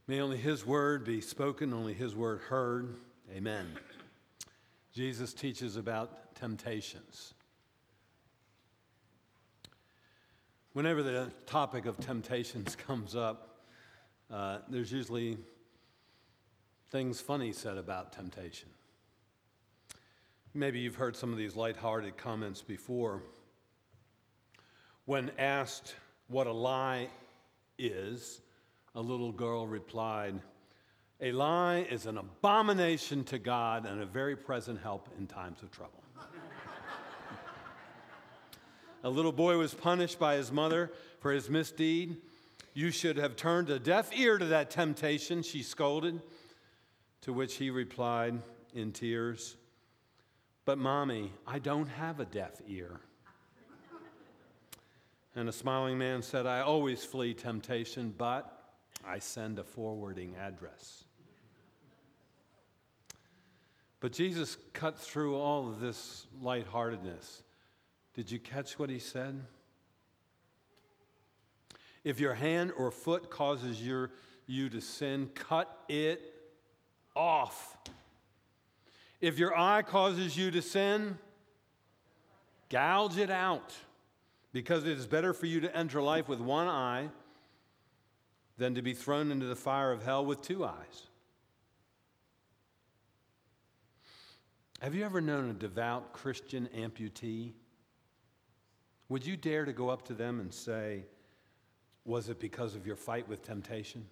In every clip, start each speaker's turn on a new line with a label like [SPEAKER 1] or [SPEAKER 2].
[SPEAKER 1] May only his word be spoken, only his word heard. Amen. Jesus teaches about temptations. Whenever the topic of temptations comes up, there's usually things funny said about temptation. Maybe you've heard some of these lighthearted comments before. When asked what a lie is, a little girl replied, "A lie is an abomination to God and a very present help in times of trouble." A little boy was punished by his mother for his misdeed. "You should have turned a deaf ear to that temptation," she scolded, to which he replied in tears, "But Mommy, I don't have a deaf ear." And a smiling man said, "I always flee temptation, but I send a forwarding address." But Jesus cut through all of this lightheartedness. Did you catch what he said? If your hand or foot causes you to sin, cut it off. If your eye causes you to sin, gouge it out, because it is better for you to enter life with one eye than to be thrown into the fire of hell with two eyes. Have you ever known a devout Christian amputee? Would you dare to go up to them and say, "Was it because of your fight with temptation?"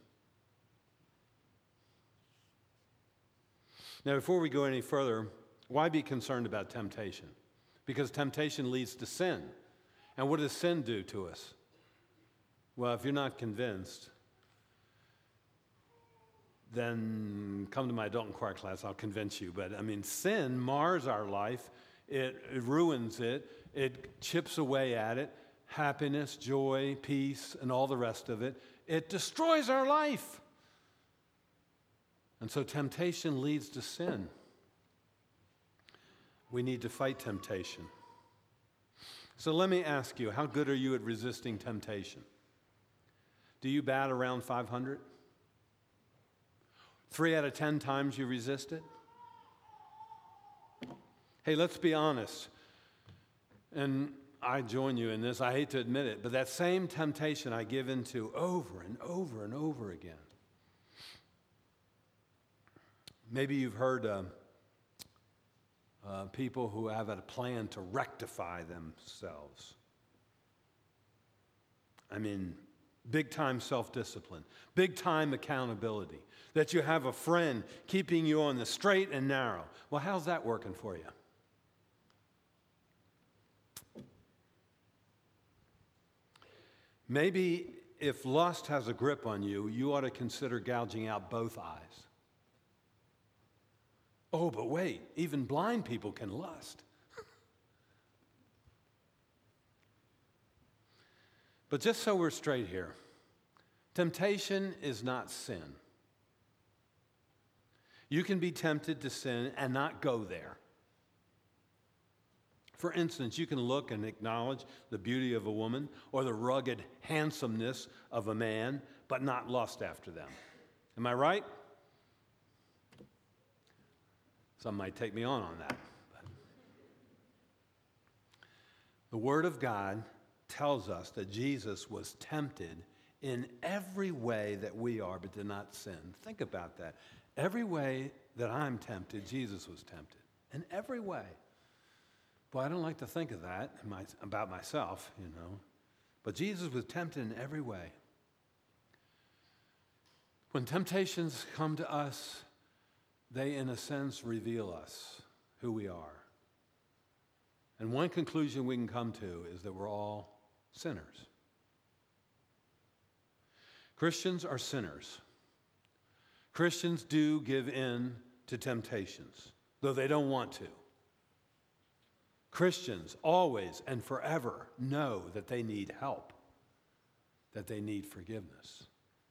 [SPEAKER 1] Now, before we go any further, why be concerned about temptation? Because temptation leads to sin. And what does sin do to us? Well, if you're not convinced, then come to my adult and choir class, I'll convince you. But sin mars our life. It ruins it. It chips away at it. Happiness, joy, peace, and all the rest of it. It destroys our life. And so temptation leads to sin. We need to fight temptation. So let me ask you, how good are you at resisting temptation? Do you bat around 500? 3 out of 10 times you resist it? Hey, let's be honest. And I join you in this. I hate to admit it, but that same temptation I give into over and over and over again. Maybe you've heard people who have a plan to rectify themselves. Big time self-discipline, big time accountability, that you have a friend keeping you on the straight and narrow. Well, how's that working for you? Maybe if lust has a grip on you, you ought to consider gouging out both eyes. Oh, but wait, even blind people can lust. But just so we're straight here, temptation is not sin. You can be tempted to sin and not go there. For instance, you can look and acknowledge the beauty of a woman or the rugged handsomeness of a man, but not lust after them. Am I right? Some might take me on that. But the Word of God tells us that Jesus was tempted in every way that we are, but did not sin. Think about that. Every way that I'm tempted, Jesus was tempted. In every way. Boy, I don't like to think of that about myself, But Jesus was tempted in every way. When temptations come to us, they, in a sense, reveal us, who we are. And one conclusion we can come to is that we're all sinners. Christians are sinners. Christians do give in to temptations, though they don't want to. Christians always and forever know that they need help, that they need forgiveness.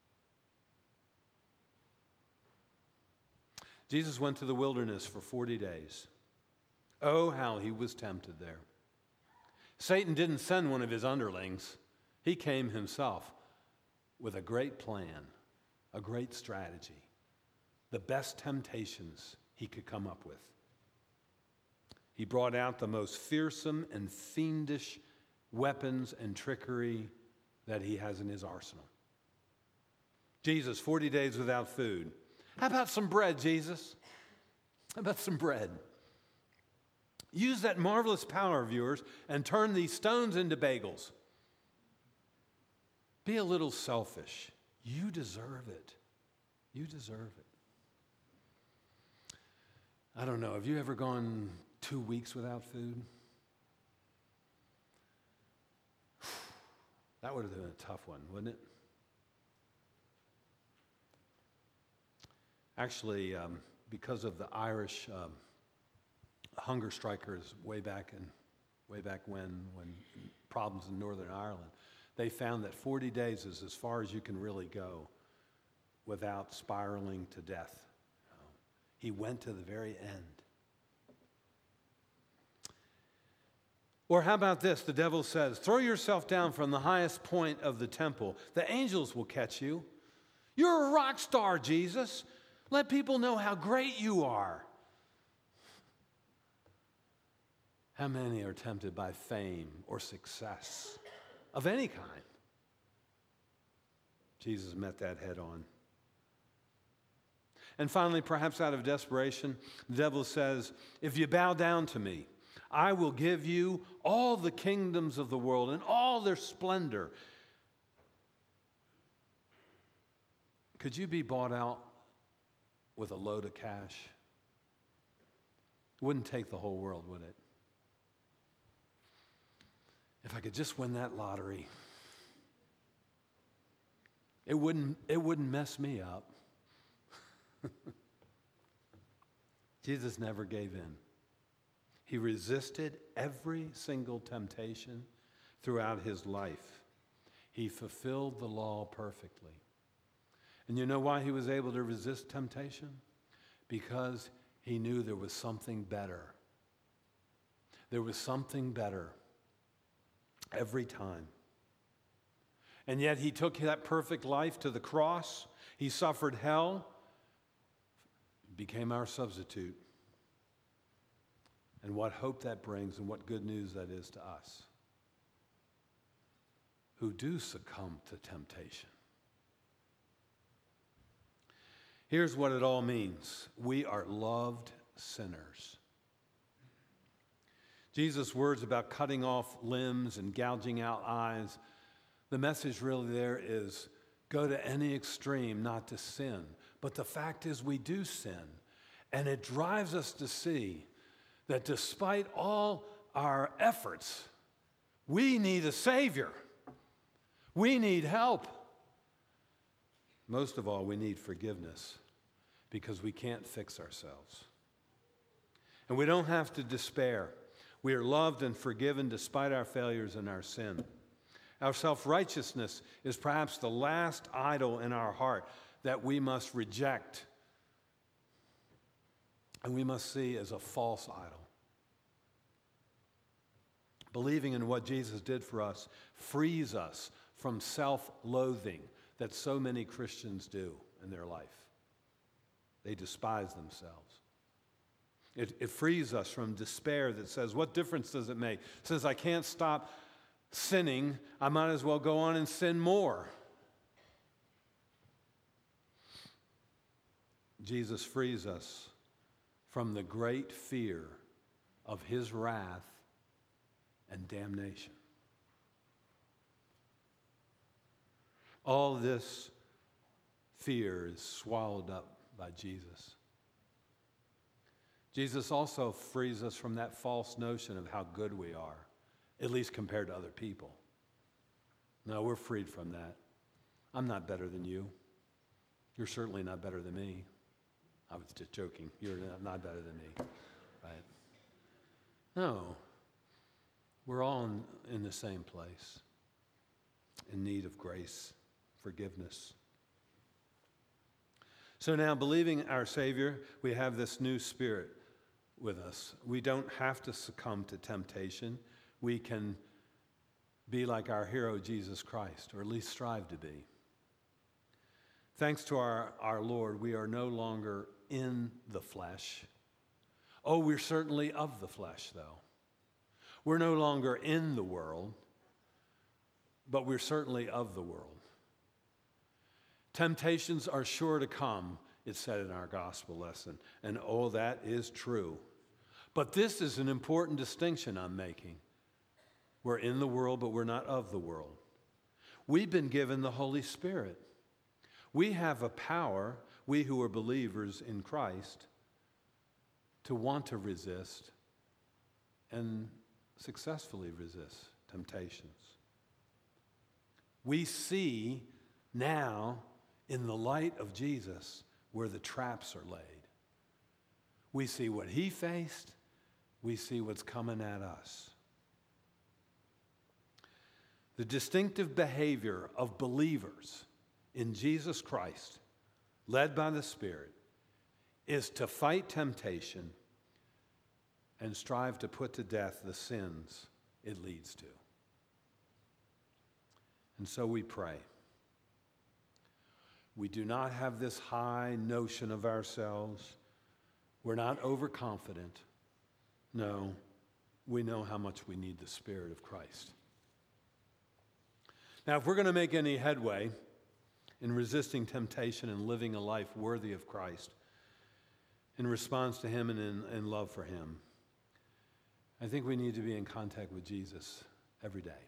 [SPEAKER 1] Jesus went to the wilderness for 40 days. Oh, how he was tempted there. Satan didn't send one of his underlings. He came himself with a great plan, a great strategy, the best temptations he could come up with. He brought out the most fearsome and fiendish weapons and trickery that he has in his arsenal. Jesus, 40 days without food. How about some bread, Jesus? How about some bread? Use that marvelous power of yours and turn these stones into bagels. Be a little selfish. You deserve it. You deserve it. I don't know, have you ever gone 2 weeks without food? That would have been a tough one, wouldn't it? Actually, because of the Irish hunger strikers way back when problems in Northern Ireland, they found that 40 days is as far as you can really go without spiraling to death. He went to the very end. Or how about this? The devil says, throw yourself down from the highest point of the temple. The angels will catch you. You're a rock star, Jesus. Let people know how great you are. How many are tempted by fame or success of any kind? Jesus met that head on. And finally, perhaps out of desperation, the devil says, if you bow down to me, I will give you all the kingdoms of the world and all their splendor. Could you be bought out with a load of cash? It wouldn't take the whole world, would it? If I could just win that lottery, it wouldn't mess me up. Jesus never gave in. He resisted every single temptation throughout his life. He fulfilled the law perfectly. And you know why he was able to resist temptation? Because he knew there was something better. There was something better every time. And yet he took that perfect life to the cross. He suffered hell, became our substitute. And what hope that brings and what good news that is to us who do succumb to temptation. Here's what it all means. We are loved sinners. Jesus' words about cutting off limbs and gouging out eyes, the message really there is go to any extreme not to sin. But the fact is we do sin. And it drives us to see that despite all our efforts, we need a Savior. We need help. Most of all, we need forgiveness because we can't fix ourselves. And we don't have to despair. We are loved and forgiven despite our failures and our sin. Our self-righteousness is perhaps the last idol in our heart that we must reject and we must see as a false idol. Believing in what Jesus did for us frees us from self-loathing that so many Christians do in their life. They despise themselves. It frees us from despair that says, what difference does it make? Since I can't stop sinning, I might as well go on and sin more. Jesus frees us from the great fear of his wrath and damnation. All this fear is swallowed up by Jesus. Jesus also frees us from that false notion of how good we are, at least compared to other people. No, we're freed from that. I'm not better than you. You're certainly not better than me. I was just joking. You're not better than me, right? No. We're all in the same place, in need of grace, forgiveness. So now, believing our Savior, we have this new spirit with us. We don't have to succumb to temptation. We can be like our hero, Jesus Christ, or at least strive to be. Thanks to our Lord, we are no longer in the flesh. Oh, we're certainly of the flesh, though. We're no longer in the world, but we're certainly of the world. Temptations are sure to come, it's said in our gospel lesson, and oh, that is true. But this is an important distinction I'm making. We're in the world, but we're not of the world. We've been given the Holy Spirit. We have a power, we who are believers in Christ, to want to resist and successfully resist temptations. We see now, in the light of Jesus, where the traps are laid. We see what he faced, we see what's coming at us. The distinctive behavior of believers in Jesus Christ, led by the Spirit, is to fight temptation and strive to put to death the sins it leads to. And so we pray. We do not have this high notion of ourselves. We're not overconfident. No, we know how much we need the Spirit of Christ. Now, if we're going to make any headway in resisting temptation and living a life worthy of Christ, in response to him and in love for him, I think we need to be in contact with Jesus every day.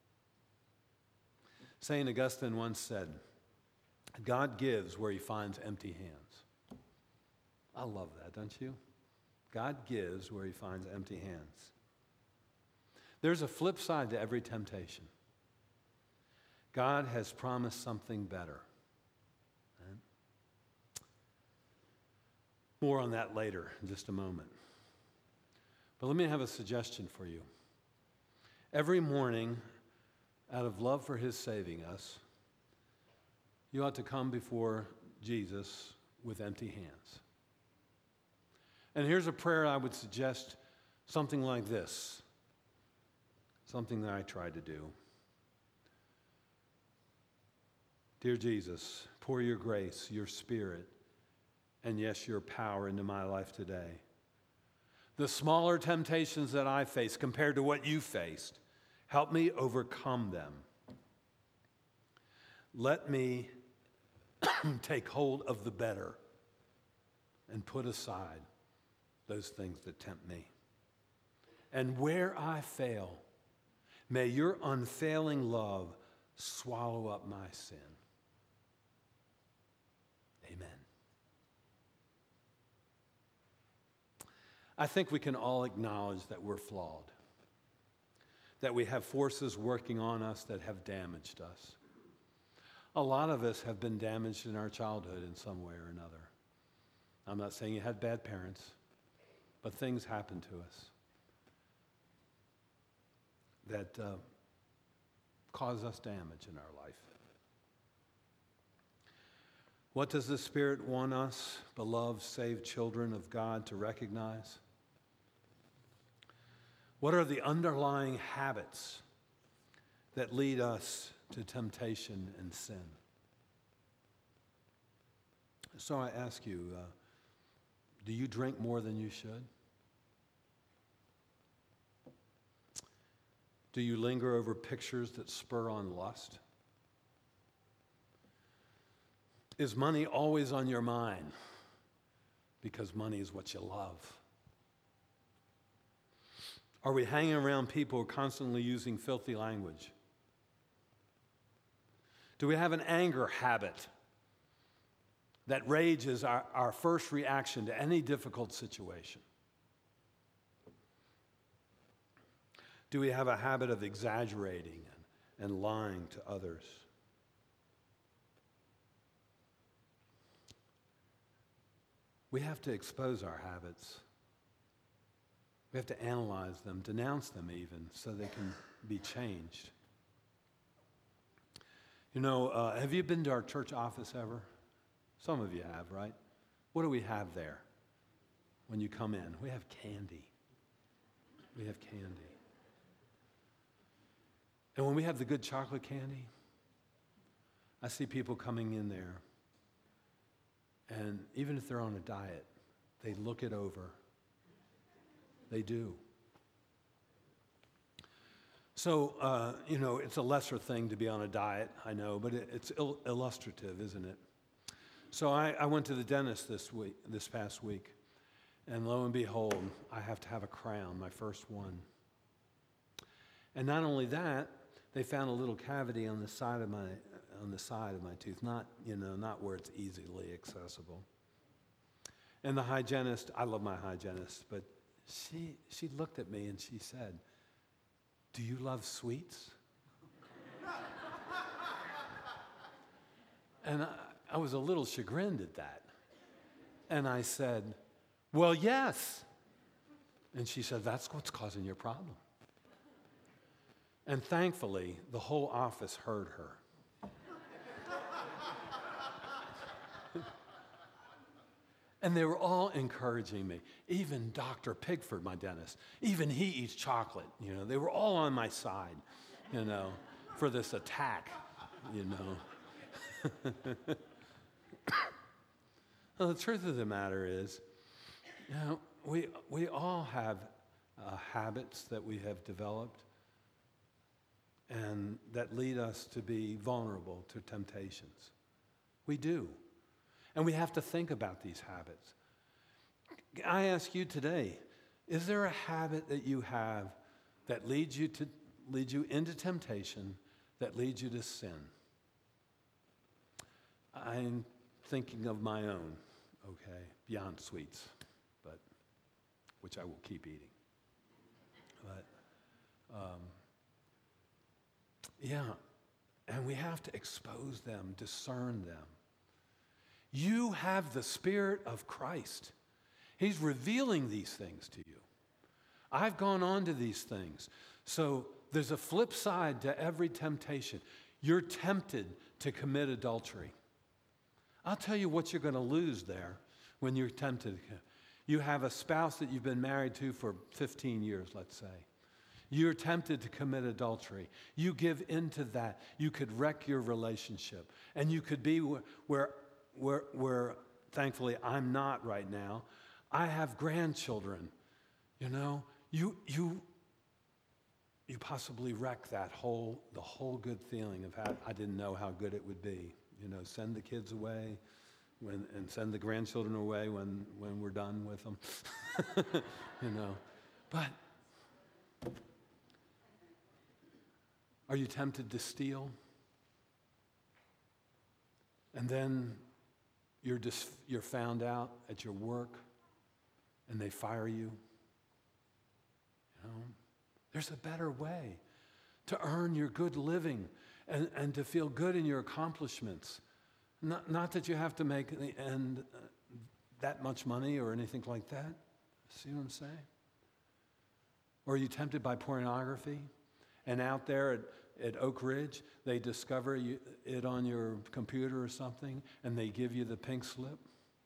[SPEAKER 1] St. Augustine once said, God gives where he finds empty hands. I love that, don't you? God gives where he finds empty hands. There's a flip side to every temptation. God has promised something better. Right? More on that later in just a moment. But let me have a suggestion for you. Every morning, out of love for his saving us, you ought to come before Jesus with empty hands. And here's a prayer I would suggest, something like this, something that I try to do. Dear Jesus, pour your grace, your Spirit, and yes, your power into my life today. The smaller temptations that I face compared to what you faced, help me overcome them. Let me take hold of the better and put aside those things that tempt me. And where I fail, may your unfailing love swallow up my sin. Amen. I think we can all acknowledge that we're flawed, that we have forces working on us that have damaged us. A lot of us have been damaged in our childhood in some way or another. I'm not saying you had bad parents, but things happen to us that cause us damage in our life. What does the Spirit want us, beloved, saved children of God, to recognize? What are the underlying habits that lead us to temptation and sin? So I ask you, do you drink more than you should? Do you linger over pictures that spur on lust? Is money always on your mind because money is what you love? Are we hanging around people who are constantly using filthy language? Do we have an anger habit that rage is our first reaction to any difficult situation? Do we have a habit of exaggerating and lying to others? We have to expose our habits. We have to analyze them, denounce them even, so they can be changed. You know, have you been to our church office ever? Some of you have, right? What do we have there when you come in? We have candy. We have candy. And when we have the good chocolate candy, I see people coming in there even if they're on a diet, they look it over. They do. So, it's a lesser thing to be on a diet, I know, but it's illustrative, isn't it? So I went to the dentist this past week, and lo and behold, I have to have a crown, my first one. And not only that, they found a little cavity on the side of my tooth, not where it's easily accessible. And the hygienist, I love my hygienist, but she looked at me and she said, "Do you love sweets?" And I was a little chagrined at that. And I said, "Well, yes." And she said, "That's what's causing your problem." And thankfully, the whole office heard her. And they were all encouraging me. Even Dr. Pigford, my dentist, even he eats chocolate. They were all on my side, for this attack, Well, the truth of the matter is, we all have habits that we have developed and that lead us to be vulnerable to temptations. We do. And we have to think about these habits. I ask you today, is there a habit that you have that leads you into temptation, that leads you to sin? I'm thinking of my own, beyond sweets, but which I will keep eating. But and we have to expose them, discern them. You have the Spirit of Christ. He's revealing these things to you. I've gone on to these things. So there's a flip side to every temptation. You're tempted to commit adultery. I'll tell you what you're going to lose there when you're tempted. You have a spouse that you've been married to for 15 years, let's say. You're tempted to commit adultery. You give into that. You could wreck your relationship. And you could be where thankfully I'm not right now. I have grandchildren. You possibly wreck the whole good feeling of how I didn't know how good it would be. Send the kids away and send the grandchildren away when we're done with them. But are you tempted to steal? And then you're found out at your work and they fire you. There's a better way to earn your good living and to feel good in your accomplishments. Not that you have to make that much money or anything like that. See what I'm saying? Or are you tempted by pornography? And out there at Oak Ridge, they discover it on your computer or something, and they give you the pink slip.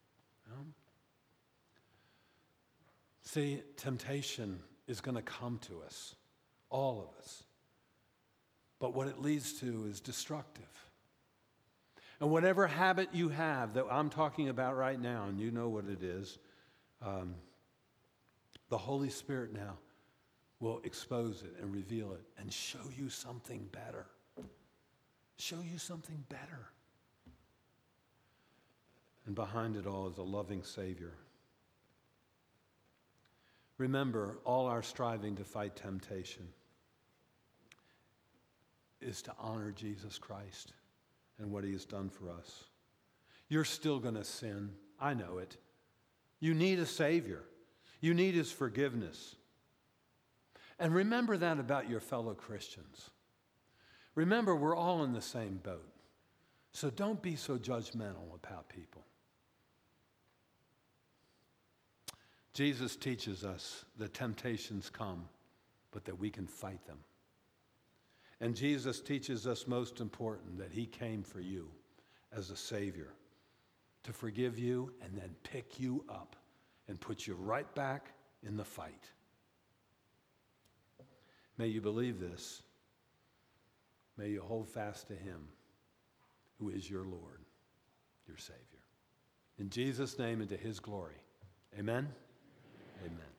[SPEAKER 1] See, temptation is going to come to us, all of us. But what it leads to is destructive. And whatever habit you have that I'm talking about right now, and you know what it is, the Holy Spirit now will expose it and reveal it and show you something better. Show you something better. And behind it all is a loving Savior. Remember, all our striving to fight temptation is to honor Jesus Christ and what he has done for us. You're still going to sin. I know it. You need a Savior. You need his forgiveness. And remember that about your fellow Christians. Remember, we're all in the same boat. So don't be so judgmental about people. Jesus teaches us that temptations come, but that we can fight them. And Jesus teaches us, most important, that he came for you as a Savior to forgive you and then pick you up and put you right back in the fight. May you believe this. May you hold fast to him who is your Lord, your Savior. In Jesus' name and to his glory. Amen? Amen.